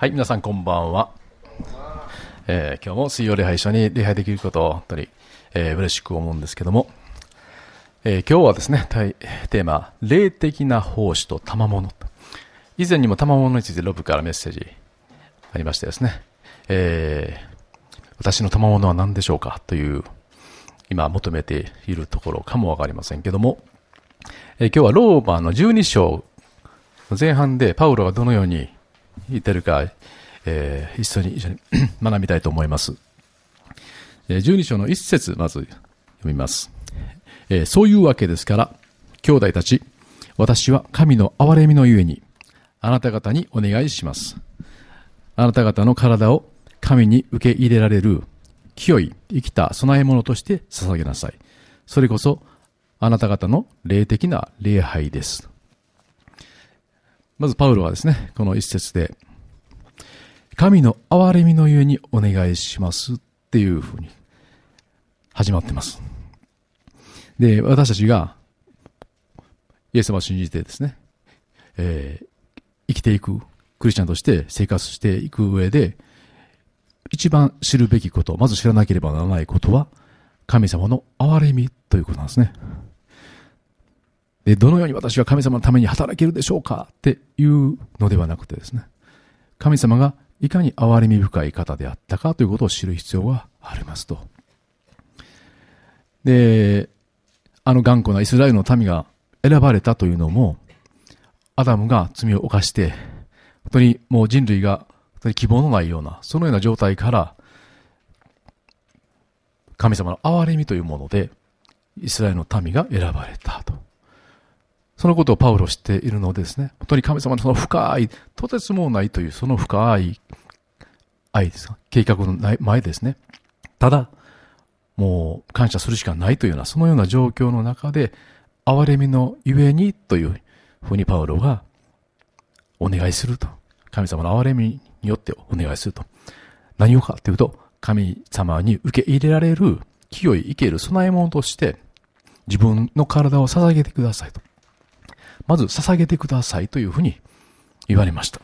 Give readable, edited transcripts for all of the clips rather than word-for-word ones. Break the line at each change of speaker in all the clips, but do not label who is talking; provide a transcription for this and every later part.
はい、皆さんこんばんは。今日も水曜礼拝一緒に礼拝できることを本当に、嬉しく思うんですけども、今日はですね、テーマ、霊的な奉仕と賜物。以前にも賜物についてロブからメッセージありましてですね、私の賜物は何でしょうかという、今求めているところかもわかりませんけども、今日はローマの12章前半でパウロがどのように言ってるか、一緒に学びたいと思います。12章の1節まず読みます。そういうわけですから、兄弟たち、私は神の憐れみのゆえに、あなた方にお願いします。あなた方の体を神に受け入れられる清い生きた供え物として捧げなさい。それこそあなた方の霊的な礼拝です。まずパウロはですね、この一節で、神の憐れみのゆえにお願いしますっていうふうに始まってます。で、私たちがイエス様を信じてですね、生きていくクリスチャンとして生活していく上で、一番知るべきこと、まず知らなければならないことは、神様の憐れみということなんですね。で、どのように私は神様のために働けるでしょうかっていうのではなくてですね、神様がいかに憐れみ深い方であったかということを知る必要がありますと。で、頑固なイスラエルの民が選ばれたというのも、アダムが罪を犯して、本当にもう人類が本当に希望のないような、そのような状態から、神様の憐れみというもので、イスラエルの民が選ばれたと。そのことをパウロ知っているのでですね、本当に神様のその深い、とてつもないというその深い愛ですか、計画の前ですね。ただ、もう感謝するしかないというような、そのような状況の中で、憐れみのゆえにというふうにパウロがお願いすると。神様の憐れみによってお願いすると。何をかというと、神様に受け入れられる清い生ける供え物として、自分の体を捧げてくださいと。まず捧げてくださいというふうに言われました。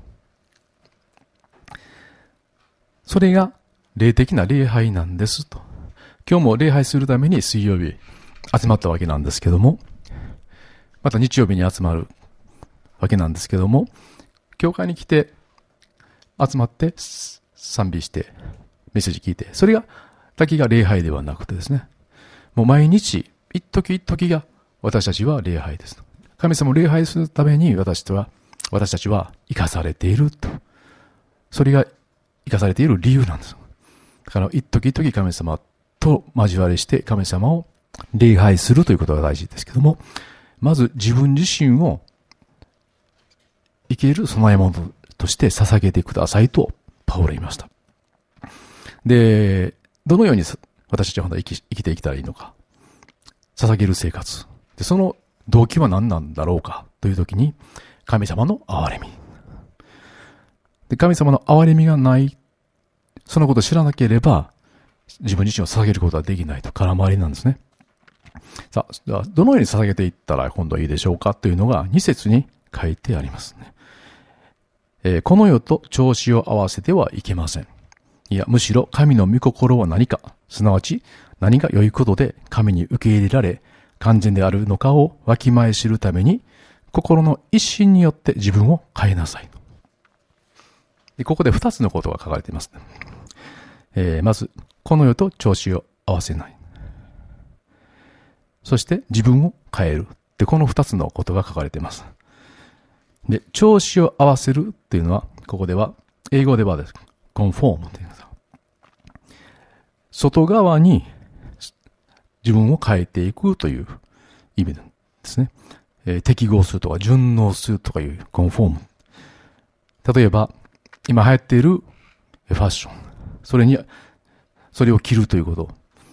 それが霊的な礼拝なんですと。今日も礼拝するために水曜日集まったわけなんですけども、また日曜日に集まるわけなんですけども、教会に来て集まって賛美してメッセージ聞いて、それがだけが礼拝ではなくてですね、もう毎日一時一時が私たちは礼拝です。神様を礼拝するために私たちは生かされていると。それが生かされている理由なんです。だから一時一時神様と交わりして神様を礼拝するということが大事ですけども、まず自分自身を生きる供え物として捧げてくださいとパウロは言いました。で、どのように私たちは生きていけたらいいのか。捧げる生活。で、その動機は何なんだろうかというときに、神様の憐れみ。で、神様の憐れみがない、そのことを知らなければ、自分自身を捧げることはできないと空回りなんですね。さあ、どのように捧げていったら今度はいいでしょうかというのが2節に書いてありますね。この世と調子を合わせてはいけません。いや、むしろ神の御心は何か、すなわち何が良いことで神に受け入れられ、完全であるのかをわきまえ知るために、心の一心によって自分を変えなさい。で、ここで2つのことが書かれています、ね。まず、この世と調子を合わせない。そして自分を変える。で、この2つのことが書かれています。で、調子を合わせるっていうのは、ここでは、英語ではです。コンフォームというの。外側に自分を変えていくという意味ですね。適合するとか順応するとかいうコンフォーム。例えば、今流行っているファッション。それを着るということ。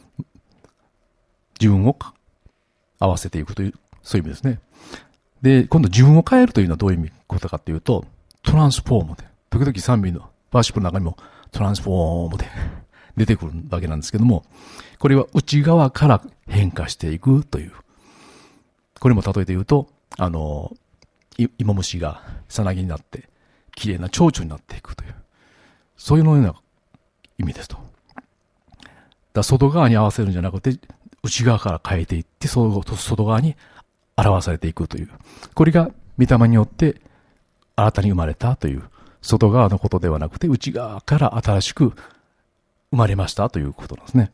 自分を合わせていくという、そういう意味ですね。で、今度自分を変えるというのはどういうことかというと、トランスフォームで。時々賛美のワーシップの中にもトランスフォームで出てくるわけなんですけども、これは内側から変化していくという。これも例えて言うと、芋虫がさなぎになって綺麗な蝶々になっていくという、そういうような意味ですと。だ外側に合わせるんじゃなくて、内側から変えていって、外側に表されていくという。これが御霊によって新たに生まれたという、外側のことではなくて、内側から新しく生まれましたということなんですね。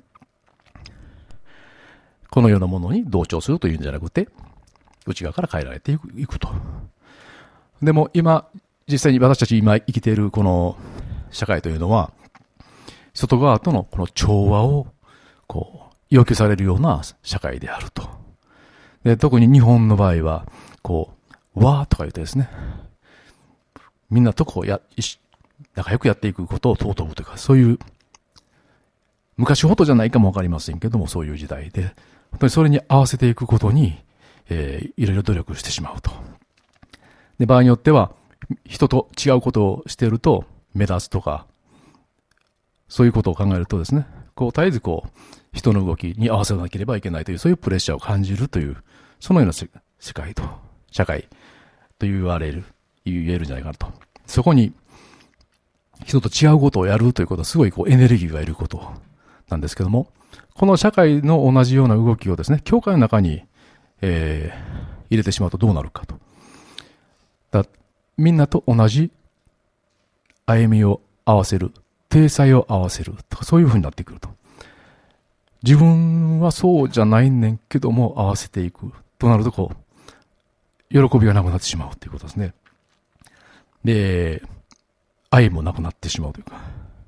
このようなものに同調するというんじゃなくて、内側から変えられていくと。でも今、実際に私たち今生きているこの社会というのは、外側とのこの調和を要求されるような社会であると。で、特に日本の場合は、わーとか言ってですね、みんなと仲良くやっていくことを尊ぶというか、そういう、昔ほどじゃないかもわかりませんけども、そういう時代で、本当にそれに合わせていくことに、いろいろ努力してしまうと。で、場合によっては、人と違うことをしていると目立つとか、そういうことを考えるとですね、絶えず人の動きに合わせなければいけないという、そういうプレッシャーを感じるという、そのような社会と言えるんじゃないかなと。そこに、人と違うことをやるということはすごいエネルギーがいることなんですけども、この社会の同じような動きをですね、教会の中に、入れてしまうとどうなるかと。みんなと同じ歩みを合わせる、体裁を合わせるとか、そういうふうになってくると。自分はそうじゃないねんけども合わせていくとなると喜びがなくなってしまうということですね。で、愛もなくなってしまうというか、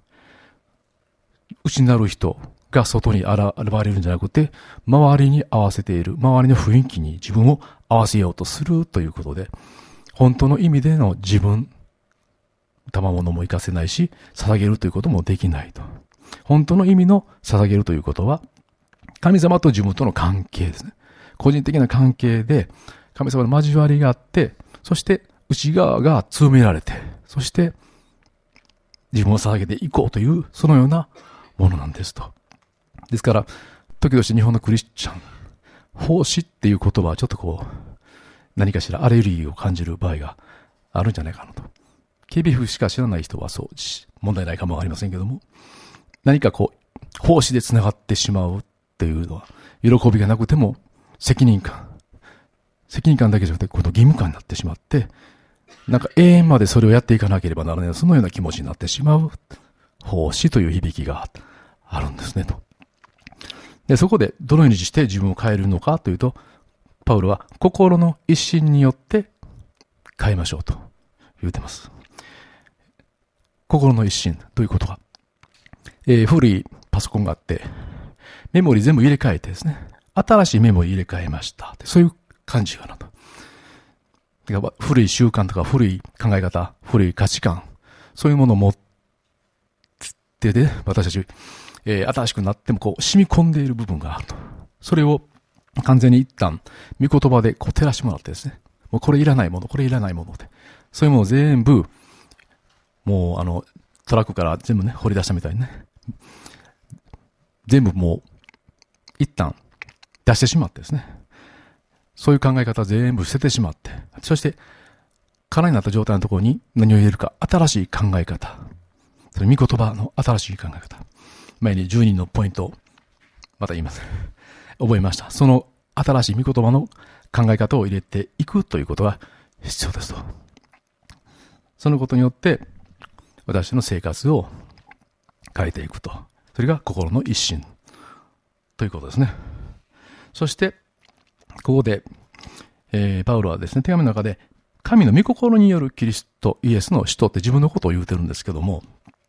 内なる人が外に現れるんじゃなくて、周りに合わせている、周りの雰囲気に自分を合わせようとするということで、本当の意味での自分、賜物も活かせないし、捧げるということもできないと。本当の意味の捧げるということは、神様と自分との関係ですね。個人的な関係で、神様の交わりがあって、そして内側が強められて、そして自分を捧げていこうという、そのようなものなんですと。ですから、時々日本のクリスチャン、奉仕っていう言葉はちょっと何かしらアレルギーを感じる場合があるんじゃないかなと。KBF しか知らない人はそう、問題ないかもわかりませんけども、何か奉仕で繋がってしまうっていうのは、喜びがなくても責任感だけじゃなくて、この義務感になってしまって、なんか永遠までそれをやっていかなければならない、そのような気持ちになってしまう、奉仕という響きがあるんですね、と。で、そこでどのようにして自分を変えるのかというと、パウロは心の一心によって変えましょうと言ってます。心の一心、どういうことか。古いパソコンがあって、メモリ全部入れ替えてですね、新しいメモリ入れ替えました。そういう感じかなと。古い習慣とか古い考え方、古い価値観、そういうものを持ってで、私たち、新しくなっても染み込んでいる部分があると。それを完全に一旦、御言葉で照らしてもらってですね、もうこれいらないもの、これいらないもので、そういうものを全部、もうトラックから全部ね、掘り出したみたいにね、全部もう、一旦出してしまってですね、そういう考え方全部捨ててしまって、そして、空になった状態のところに何を入れるか、新しい考え方、それ御言葉の新しい考え方。前に10人のポイントを、また言います。覚えました。その新しい御言葉の考え方を入れていくということが必要ですと。そのことによって、私の生活を変えていくと。それが心の一心ということですね。そして、ここで、パウロはですね、手紙の中で、神の御心によるキリスト、イエスの使徒って自分のことを言うてるんですけども、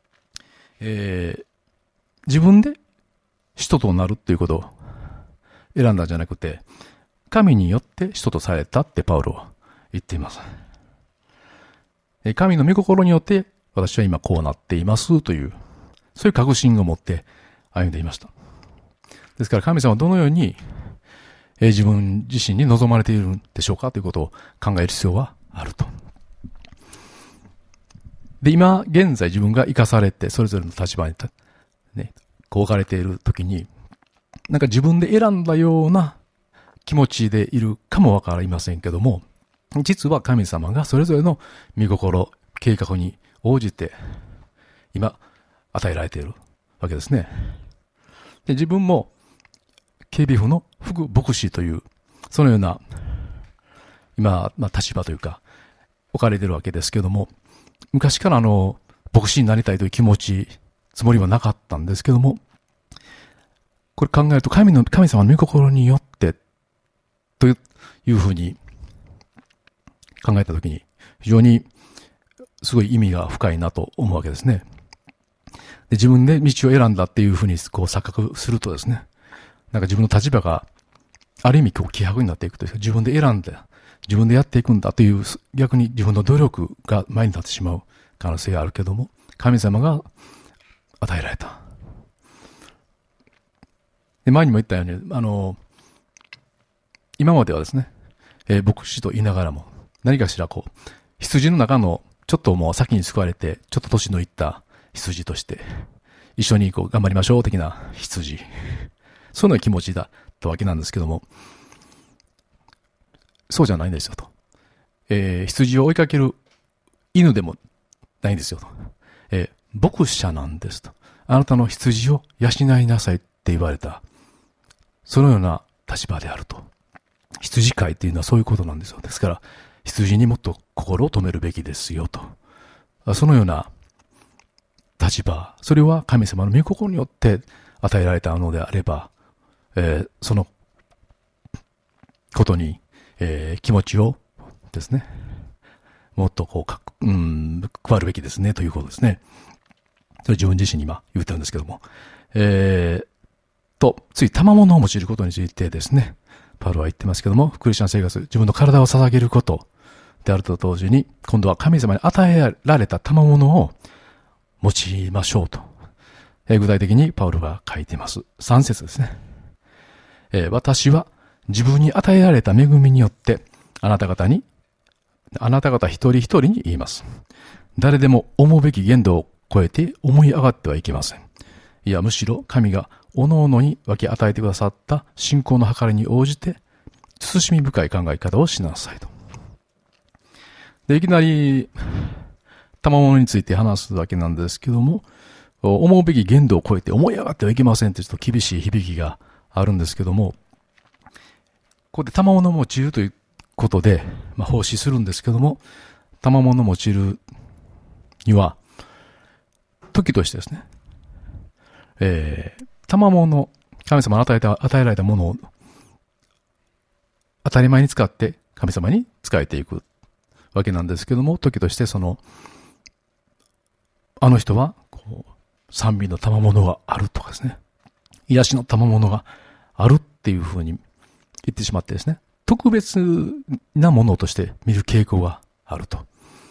自分で使徒となるっていうことを選んだんじゃなくて、神によって使徒とされたってパウロは言っています。神の御心によって私は今こうなっていますという、そういう確信を持って歩んでいました。ですから神様はどのように自分自身に望まれているんでしょうかということを考える必要はあると。で、今現在自分が生かされてそれぞれの立場にね、こう置かれているときに、なんか自分で選んだような気持ちでいるかもわかりませんけども、実は神様がそれぞれの御心、 計画に応じて、今、与えられているわけですね。で、自分も、警備府の副牧師という、そのような、今、立場というか、置かれているわけですけども、昔から牧師になりたいという気持ち、つもりはなかったんですけども、これ考えると神様の御心によって、というふうに考えたときに、非常にすごい意味が深いなと思うわけですね。で、自分で道を選んだっていうふうに錯覚するとですね、なんか自分の立場がある意味希薄になっていくというか、自分で選んで、自分でやっていくんだという、逆に自分の努力が前に立ってしまう可能性があるけども、神様が与えられた。で、前にも言ったように、今まではですね、牧師と言いながらも、何かしら羊の中の、ちょっともう先に救われて、ちょっと年のいった羊として、一緒に頑張りましょう的な羊。そういうの気持ちだったわけなんですけども、そうじゃないんですよと。羊を追いかける犬でもないんですよと。牧者なんですと。あなたの羊を養いなさいって言われた。そのような立場であると。羊飼いっていうのはそういうことなんですよ。ですから、羊にもっと心を止めるべきですよと。そのような立場、それは神様の御心によって与えられたのであれば、そのことに、気持ちをですね、もっと配るべきですねということですね。それ自分自身に今言ってるんですけども。次、賜物を用いることについてですね、パウロは言ってますけども、クリスチャン生活、自分の体を捧げることであると同時に、今度は神様に与えられた賜物を用いましょうと。具体的にパウロが書いています。3節ですね。私は自分に与えられた恵みによって、あなた方一人一人に言います。誰でも思うべき限度を超えて思い上がってはいけません。いや、むしろ神が各々に分け与えてくださった信仰の計りに応じて、慎み深い考え方をしなさいと。で、いきなり、賜物について話すわけなんですけども、思うべき限度を超えて思い上がってはいけませんってちょっと厳しい響きがあるんですけども、ここで賜物を用いるということで、奉仕するんですけども、賜物を用いるには、時としてですね、賜物、神様に与えられたものを当たり前に使って神様に仕えていくわけなんですけども、時としてあの人は賛美の賜物があるとかですね、癒しの賜物があるっていうふうに言ってしまってですね、特別なものとして見る傾向があると。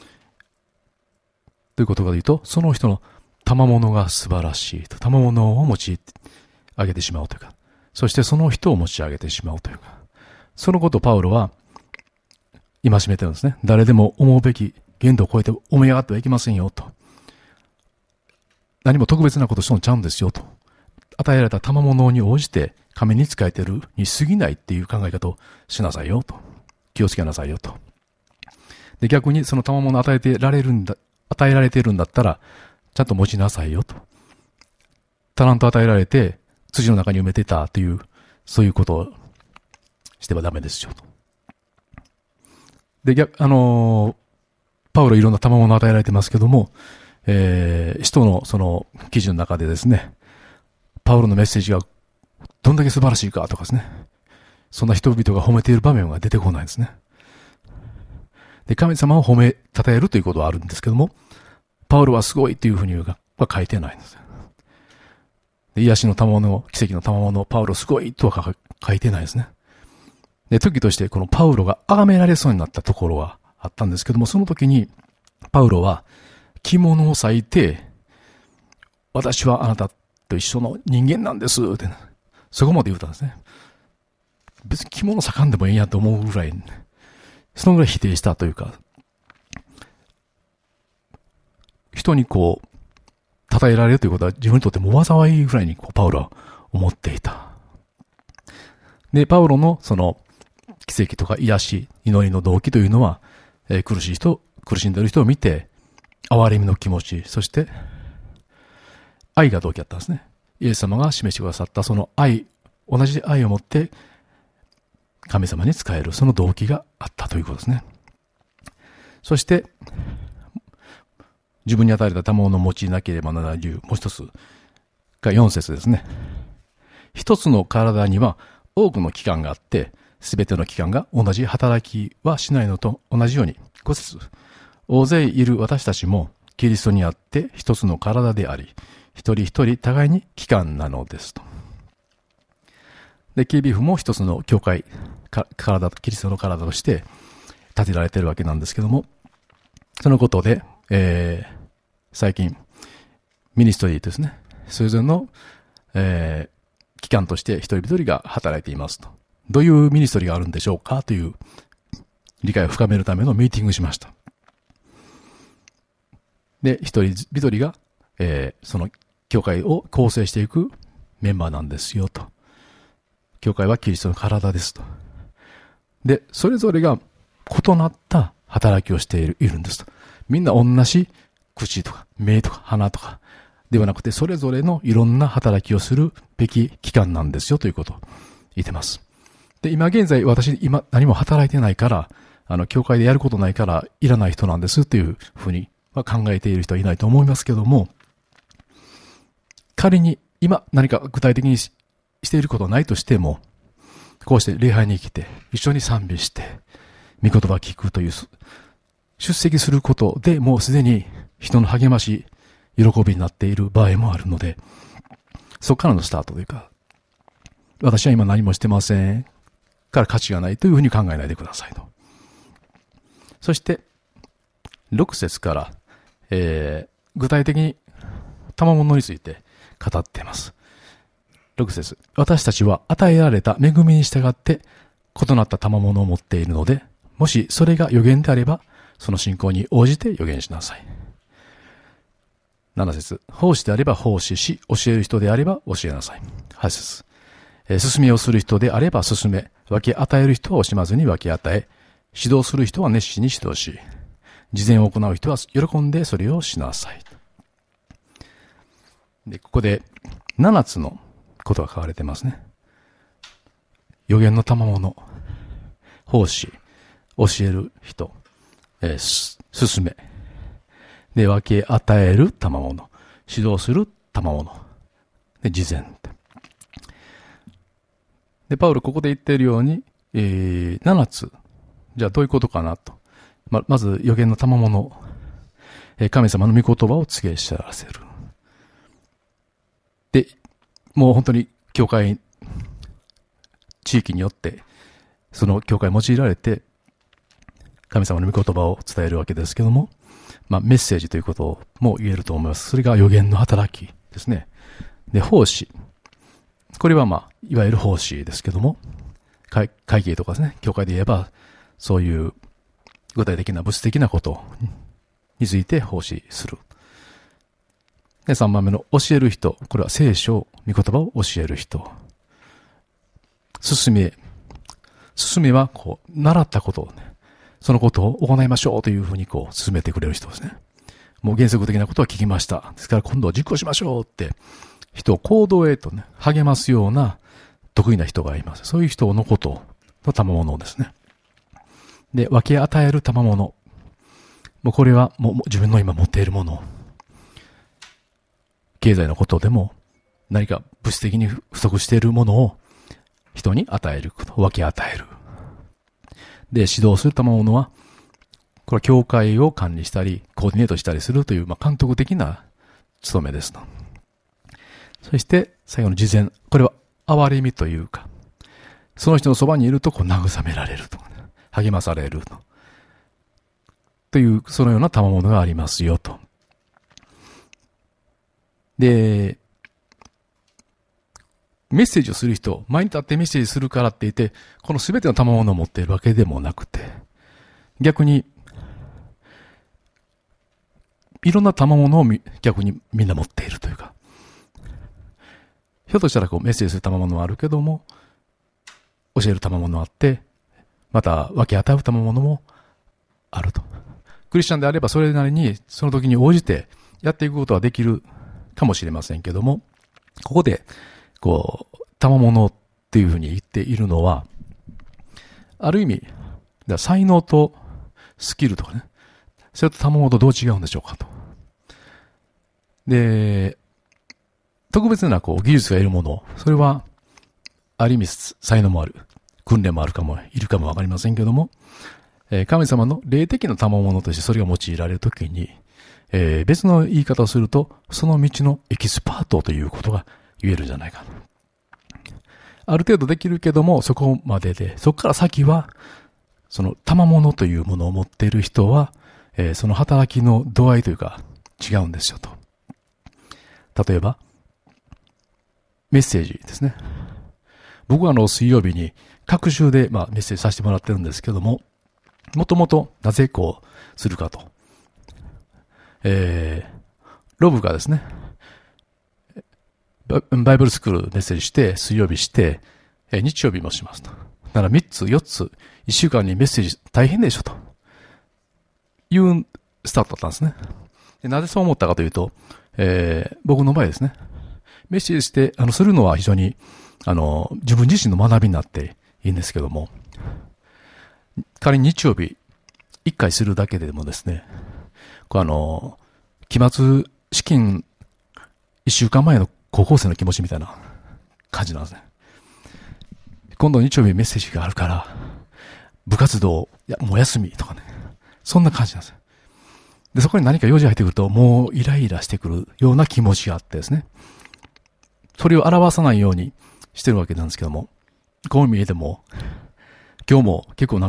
ということが言うと、その人の賜物が素晴らしいと。賜物を持ち上げてしまうというか、そしてその人を持ち上げてしまうというか、そのことをパウロは戒めてるんですね。誰でも思うべき限度を超えて思い上がってはいけませんよと。何も特別なことしとんちゃうんですよと。与えられた賜物に応じて神に仕えてるに過ぎないっていう考え方をしなさいよと。気をつけなさいよと。で、逆にその賜物を与えられているんだったら、ちゃんと持ちなさいよと。タラント与えられて、土の中に埋めてたという、そういうことをしてはダメですよと。で、パウロいろんな賜物を与えられてますけども、使徒のその記事の中でですね、パウロのメッセージがどんだけ素晴らしいかとかですね、そんな人々が褒めている場面が出てこないですね。で、神様を称えるということはあるんですけども、パウロはすごいというふうには書いてないんです。で、癒しの賜物、奇跡の賜物、パウロすごいとは書いてないですね。で、時としてこのパウロが崇められそうになったところはあったんですけども、その時にパウロは着物を裂いて、私はあなたと一緒の人間なんですって、そこまで言ったんですね。別に着物裂かんでもいいやと思うぐらい、そのぐらい否定したというか、人に称えられるということは自分にとっても災いぐらいにパウロは思っていた。で、パウロのその奇跡とか癒し、祈りの動機というのは、苦しんでいる人を見て、 憐れみの気持ち、そして愛が動機だったんですね。イエス様が示してくださったその愛、同じ愛を持って神様に仕える、その動機があったということですね。そして、自分に与えられた賜物を用いなければならない理由、もう一つが4節ですね。一つの体には多くの器官があって、すべての器官が同じ働きはしないのと同じように、5節、大勢いる私たちもキリストにあって一つの体であり、一人一人互いに器官なのですと。で、キービーフも一つの教会、キリストの体として建てられているわけなんですけども、そのことで、最近、ミニストリーですね。それぞれの、機関として一人一人が働いていますと。どういうミニストリーがあるんでしょうかという理解を深めるためのミーティングをしました。で、一人一人が、その教会を構成していくメンバーなんですよと。教会はキリストの体ですと。で、それぞれが異なった働きをしているんですと。みんな同じ口とか目とか鼻とかではなくて、それぞれのいろんな働きをするべき機関なんですよということを言ってます。で、今現在私何も働いてないから、教会でやることないからいらない人なんですというふうに考えている人はいないと思いますけども、仮に今何か具体的にしていることはないとしても、こうして礼拝に来て一緒に賛美して御言葉を聞くという出席することでもうすでに人の励まし、喜びになっている場合もあるので、そこからのスタートというか、私は今何もしてませんから価値がないというふうに考えないでくださいと。そして6節から、具体的に賜物について語っています。6節、私たちは与えられた恵みに従って異なった賜物を持っているので、もしそれが預言であれば、その信仰に応じて預言しなさい。7節、奉仕であれば奉仕し、教える人であれば教えなさい。8節、進めをする人であれば進め、分け与える人は惜しまずに分け与え、指導する人は熱心に指導し、慈善を行う人は喜んでそれをしなさい。で、ここで7つのことが書かれてますね。預言の賜物、奉仕、教える人、進め、で、分け与える賜物、指導する賜物、で、慈善。で、パウロここで言っているように、7つ。じゃあどういうことかなと。まず、預言の賜物、神様の御言葉を告げ知らせる。で、もう本当に教会、地域によって、その教会用いられて、神様の御言葉を伝えるわけですけども、メッセージということも言えると思います。それが預言の働きですね。で、奉仕。これはいわゆる奉仕ですけども、会計とかですね、教会で言えば、そういう具体的な物質的なことについて奉仕する。で、3番目の教える人。これは聖書、御言葉を教える人。進めは、習ったことをね、そのことを行いましょうというふうに進めてくれる人ですね。もう原則的なことは聞きました。ですから今度は実行しましょうって、人を行動へとね、励ますような得意な人がいます。そういう人のことの賜物ですね。で、分け与える賜物。もうこれはもう自分の今持っているもの。経済のことでも何か物質的に不足しているものを人に与えること、分け与える。で、指導する賜物は、これは教会を管理したり、コーディネートしたりするという、監督的な務めですと。そして、最後の慈善。これは、憐れみというか、その人のそばにいると、慰められると、励まされると。という、そのような賜物がありますよと。で、メッセージをする人、前に立ってメッセージするからって言って、この全ての賜物を持っているわけでもなくて、逆に、いろんな賜物を逆にみんな持っているというか、ひょっとしたらメッセージする賜物はあるけども、教える賜物はあって、また分け与える賜物もあると。 クリスチャンであればそれなりにその時に応じてやっていくことはできるかもしれませんけども、ここで、賜物っていうふうに言っているのは、ある意味、才能とスキルとかね、それと賜物とどう違うんでしょうかと。で、特別な技術がいるもの、それは、ある意味才能もある、訓練もあるかも、いるかもわかりませんけども、神様の霊的な賜物としてそれが用いられるときに、別の言い方をすると、その道のエキスパートということが言えるんじゃないか。ある程度できるけども、そこまでで、そこから先は、その賜物というものを持っている人は、その働きの度合いというか、違うんですよと。例えば、メッセージですね。僕は水曜日に各週でメッセージさせてもらってるんですけども、もともとなぜするかと。ロブがですね、バイブルスクールメッセージして、水曜日して、日曜日もしますと。だから3つ、4つ、1週間にメッセージ大変でしょと。いうスタートだったんですね。でなぜそう思ったかというと、僕の場合ですね、メッセージして、するのは非常に、自分自身の学びになっていいんですけども、仮に日曜日、1回するだけでもですね、期末試験1週間前の高校生の気持ちみたいな感じなんですね。今度日曜日メッセージがあるから、部活動、もう休みとかね。そんな感じなんですよ。で、そこに何か用事が入ってくると、もうイライラしてくるような気持ちがあってですね。それを表さないようにしてるわけなんですけども、こう見えても、今日も結構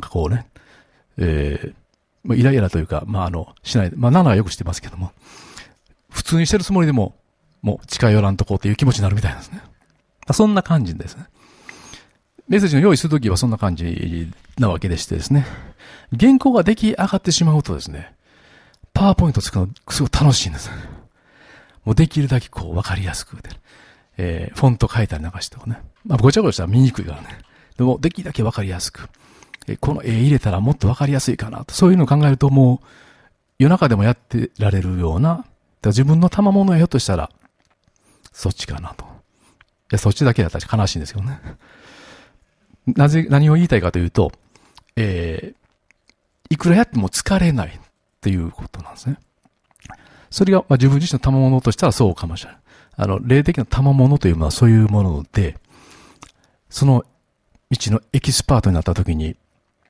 イライラというか、しない、7はよくしてますけども、普通にしてるつもりでも、もう近寄らんとこうっていう気持ちになるみたいなんですね。そんな感じですね。メッセージの用意するときはそんな感じなわけでしてですね。原稿が出来上がってしまうとですね、パワーポイント使うのすごい楽しいんです。もうできるだけわかりやすくて、フォント変えたりなんかしてね。ごちゃごちゃしたら見にくいからね。でもできるだけわかりやすく。この絵入れたらもっとわかりやすいかなと。そういうのを考えるともう夜中でもやってられるような、自分の賜物やひょっとしたら、そっちかなと。いや、そっちだけだったら悲しいんですよね。何を言いたいかというと、いくらやっても疲れないっていうことなんですね。それが、自分自身の賜物としたらそうかもしれない。霊的な賜物というのはそういうもので、その道のエキスパートになった時に、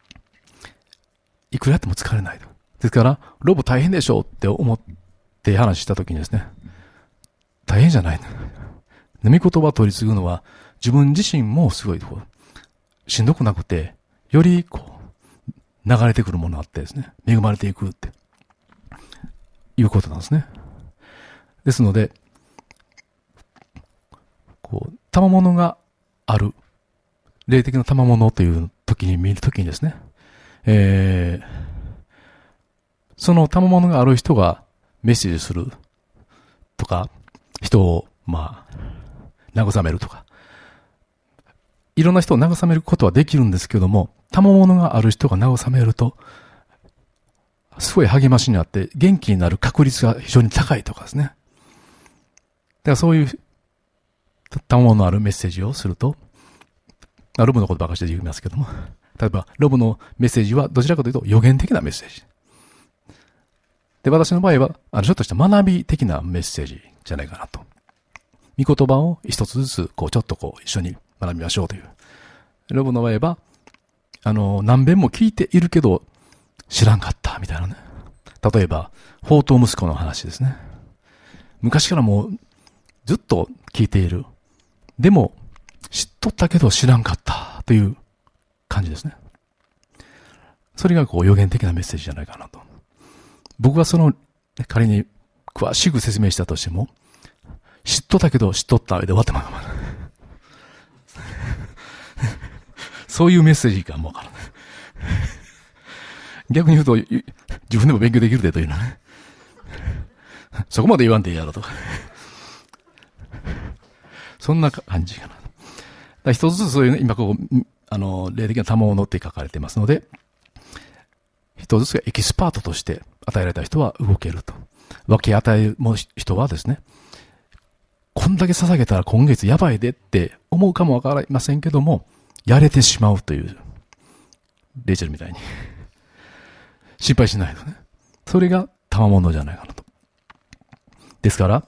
いくらやっても疲れないと。ですから、ロボ大変でしょうって思って話した時にですね、大変じゃない。御言葉を取り継ぐのは、自分自身もすごいしんどくなくて、より流れてくるものがあってですね、恵まれていくって、いうことなんですね。ですので、賜物がある、霊的な賜物という時に見る時にですね、その賜物がある人がメッセージするとか、人を慰めるとか、いろんな人を慰めることはできるんですけども、賜物がある人が慰めると、すごい励ましになって元気になる確率が非常に高いとかですね。だからそういう賜物のあるメッセージをすると、ロブのことばかりして言いますけども、例えばロブのメッセージはどちらかというと予言的なメッセージ。で、私の場合は、ちょっとした学び的なメッセージじゃないかなと。御言葉を一つずつ、ちょっと一緒に学びましょうという。ロブの場合は、何遍も聞いているけど、知らんかった、みたいなね。例えば、宝刀息子の話ですね。昔からもう、ずっと聞いている。でも、知っとったけど知らんかった、という感じですね。それが予言的なメッセージじゃないかなと。僕は仮に詳しく説明したとしても、知っとったけど知っとった上で終わってまう。そういうメッセージかもわからない。逆に言うと、自分でも勉強できるでというのはね。そこまで言わんでいいやろとか。そんな感じかな。一つずつそういうね、今霊的な賜物って書かれていますので、一つずつがエキスパートとして与えられた人は動けると。分け与える人はですね、こんだけ捧げたら今月やばいでって思うかもわかりませんけども、やれてしまうという、レイチェルみたいに。心配しないとね。それが賜物じゃないかなと。ですから、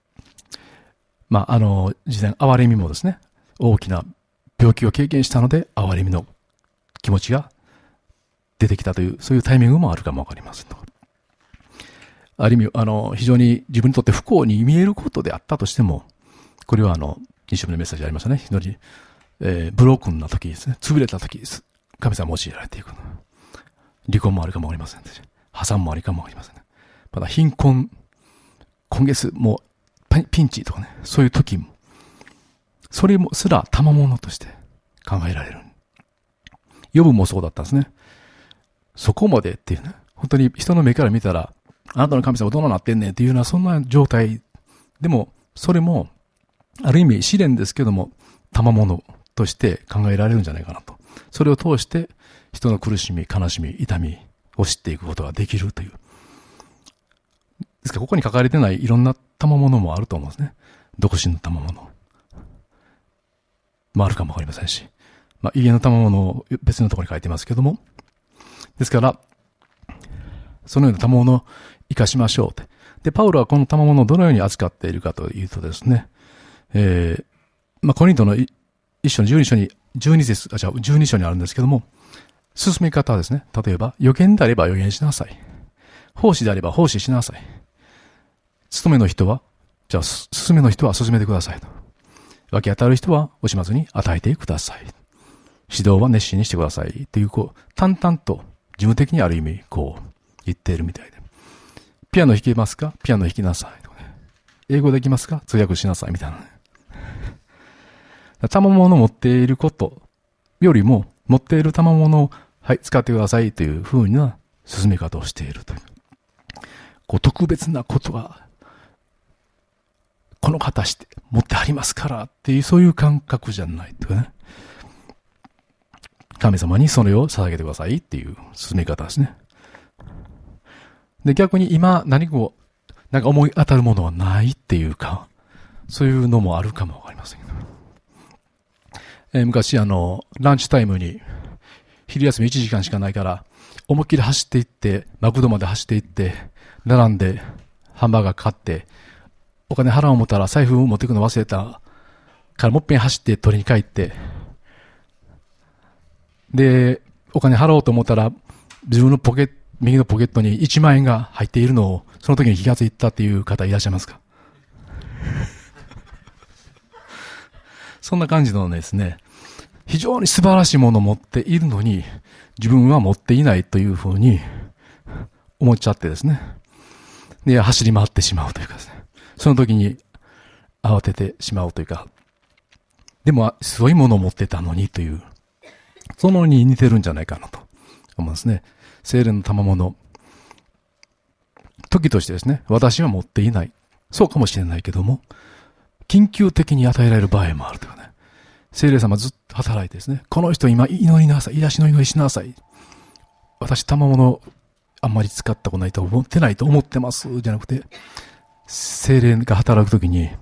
事前、憐れみもですね、大きな病気を経験したので、憐れみの気持ちが出てきたという、そういうタイミングもあるかもわかりませんと。ある意味、非常に自分にとって不幸に見えることであったとしても、これは2週目のメッセージありましたね。非常に、ブロークンな時ですね、潰れた時、神様用いられていく。離婚もあるかもわかりません。破産もあるかもわかりません。また貧困、今月もうピンチとかね、そういう時も、それもすら賜物として考えられる。ヨブもそうだったんですね。そこまでっていうね、本当に人の目から見たら、あなたの神様どうなってんねんっていうようなそんな状態でも、それもある意味試練ですけども賜物として考えられるんじゃないかなと。それを通して人の苦しみ、悲しみ、痛みを知っていくことができるという。ですからここに書かれてないいろんな賜物もあると思うんですね。独身の賜物もあるかもわかりませんし、家の賜物を別のところに書いてますけども、ですからそのような賜物を生かしましょうって。で、パウロはこの賜物をどのように扱っているかというとですね、コリントの一章の12章に、12章にあるんですけども、進め方はですね、例えば、預言であれば預言しなさい。奉仕であれば奉仕しなさい。勤めの人は、進めの人は進めてくださいと。分け与える人は惜しまずに与えてください。指導は熱心にしてください。という、淡々と、事務的にある意味、言っているみたいで。ピアノ弾けますか？ピアノ弾きなさいとかね。英語できますか？通訳しなさいみたいなね。賜物を持っていることよりも、持っている賜物を、使ってくださいというふうな進め方をしているという。特別なことは、この方して持ってありますからっていう、そういう感覚じゃないというかね。神様にそれを捧げてくださいっていう進め方ですね。で、逆に今なんか思い当たるものはないっていうか、そういうのもあるかもわかりませんけど。昔ランチタイムに昼休み1時間しかないから、思いっきり走っていって、マクドまで走っていって、並んでハンバーガー買って、お金払おう思ったら財布を持っていくの忘れたからもっぺん走って取りに帰って、で、お金払おうと思ったら、自分の右のポケットに1万円が入っているのを、その時に気がついたっていう方いらっしゃいますか？そんな感じのですね、非常に素晴らしいものを持っているのに、自分は持っていないというふうに思っちゃってですね。で、走り回ってしまうというかですね。その時に慌ててしまうというか、でも、すごいものを持ってたのにという、そのに似てるんじゃないかなと思うんですね。聖霊の賜物。時としてですね、私は持っていない。そうかもしれないけども、緊急的に与えられる場合もあるというかね。聖霊様ずっと働いてですね、この人今祈りなさい。癒しの祈りしなさい。私賜物あんまり使ったことないと思ってないと思ってます。じゃなくて、聖霊が働くときに、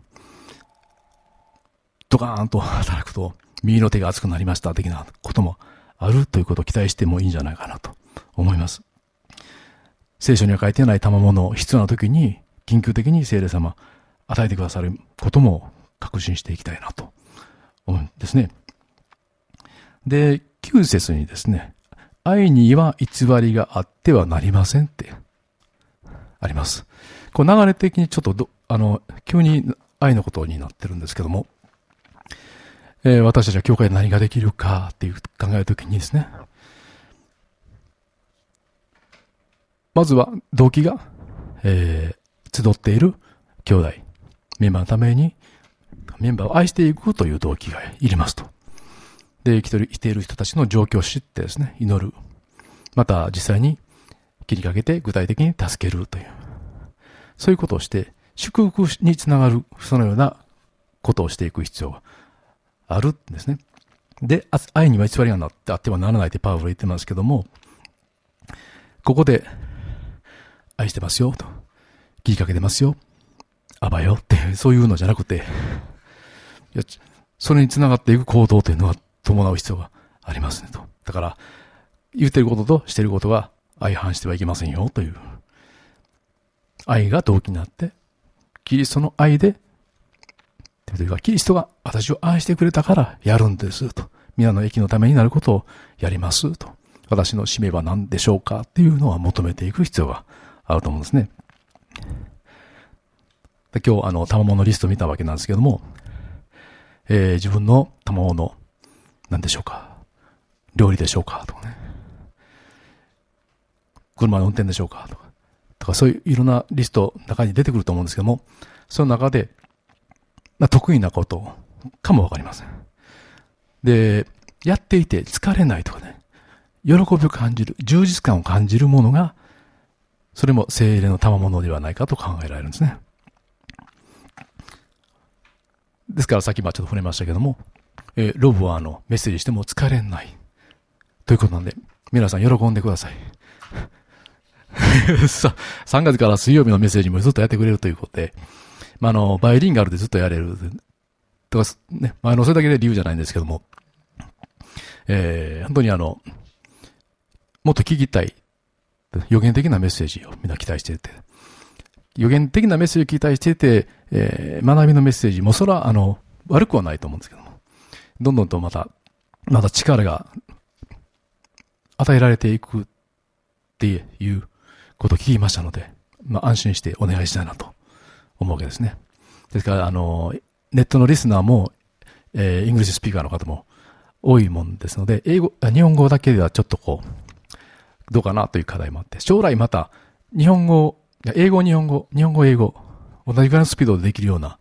ドカーンと働くと、右の手が熱くなりました的なこともあるということを期待してもいいんじゃないかなと思います。聖書には書いてない賜物を必要な時に緊急的に聖霊様与えてくださることも確信していきたいなと思うんですね。で、9節にですね、愛には偽りがあってはなりませんってあります。こう流れ的にちょっと急に愛のことになってるんですけども、私たちは教会で何ができるかっていう考えるときにですね、まずは動機が、集っている兄弟、メンバーのためにメンバーを愛していくという動機がいりますと。で、生きている人たちの状況を知ってですね、祈る。また実際に切りかけて具体的に助けるという。そういうことをして、祝福につながる、そのようなことをしていく必要があるんですね。で、愛には偽りがあってはならないってパウロは言ってますけども、ここで、 愛してますよ、と。気にかけてますよ。あばよって、そういうのじゃなくて、いや、それにつながっていく行動というのは伴う必要がありますねと。だから、言ってることとしてることが相反してはいけませんよという。愛が動機になって、キリストの愛で、というか、キリストが私を愛してくれたからやるんですと。皆の益のためになることをやりますと。私の使命は何でしょうかっていうのは求めていく必要があると思うんですね。で今日、賜物リスト見たわけなんですけども、自分の賜物、何でしょうか。料理でしょうかとかね。車の運転でしょうかとか、そういういろんなリストの中に出てくると思うんですけども、その中で、得意なことかもわかりません。で、やっていて疲れないとかね、喜びを感じる、充実感を感じるものが、それも聖霊の賜物ではないかと考えられるんですね。ですからさっきちょっと触れましたけども、ロブはメッセージしても疲れないということなんで、皆さん喜んでください。3月から水曜日のメッセージもずっとやってくれるということで、バイリンガルでずっとやれるとかね、それだけで理由じゃないんですけども、本当にもっと聞きたい予言的なメッセージをみんな期待していて、予言的なメッセージを期待していて、学びのメッセージもそれは悪くはないと思うんですけども、どんどんとまた力が与えられていくっていうことを聞きましたので、安心してお願いしたいなと思うわけですね。ですからネットのリスナーも、イングリッシュスピーカーの方も多いもんですので、日本語だけではちょっとどうかなという課題もあって、将来また英語、日本語、英語、同じぐらいのスピードでできるような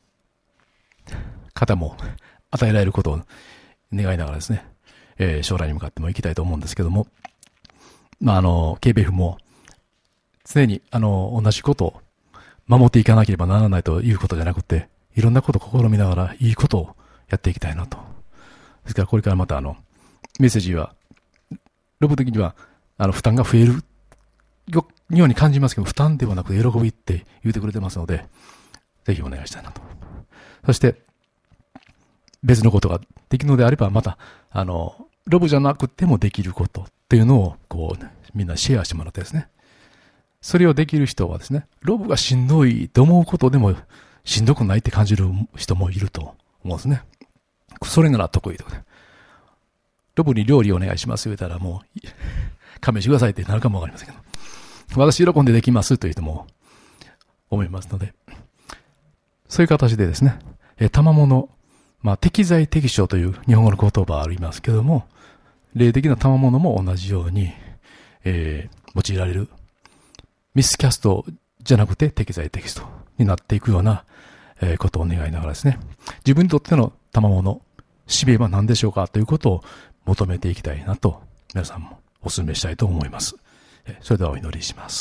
方も与えられることを願いながらですね、将来に向かっても行きたいと思うんですけども、KBF も常に同じことを守っていかなければならないということじゃなくて、いろんなことを試みながらいいことをやっていきたいなと。ですからこれからまたメッセージは、ロブ的には負担が増えるように感じますけど、負担ではなくて喜びって言ってくれてますので、ぜひお願いしたいなと。そして、別のことができるのであれば、また、ロブじゃなくてもできることっていうのを、みんなシェアしてもらってですね。それをできる人はですね、ロブがしんどいと思うことでも、しんどくないって感じる人もいると思うんですね。それなら得意とかね。ロブに料理お願いします言うたらもう、勘弁してくださいってなるかもわかりませんけど。私喜んでできますという人も思いますので、そういう形でですね、賜物、適材適所という日本語の言葉ありますけども、霊的な賜物も同じように、用いられる。ミスキャストじゃなくて適材適所になっていくような、ことを願いながらですね、自分にとっての賜物、使命は何でしょうかということを求めていきたいなと、皆さんもお勧めしたいと思います。それではお祈りします。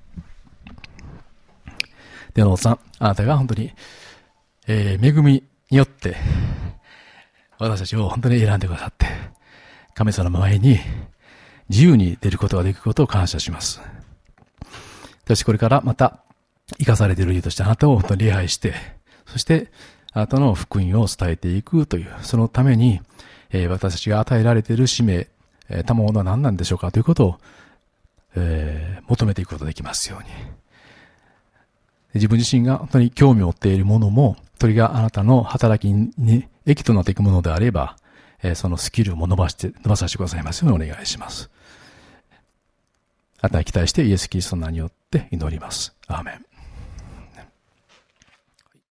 で、さん、あなたが本当に、恵みによって、私たちを本当に選んでくださって、神様の前に自由に出ることができることを感謝します。そしてこれからまた、生かされている理由としてあなたを本当に礼拝して、そしてあなたの福音を伝えていくという、そのために、私たちが与えられている使命、賜物は何なんでしょうかということを、求めていくことができますように。自分自身が本当に興味を持っているものも、それがあなたの働きに益となっていくものであれば、そのスキルも伸ばさせてくださいますようにお願いします。あなたに期待してイエス・キリストの名によって祈ります。アーメン。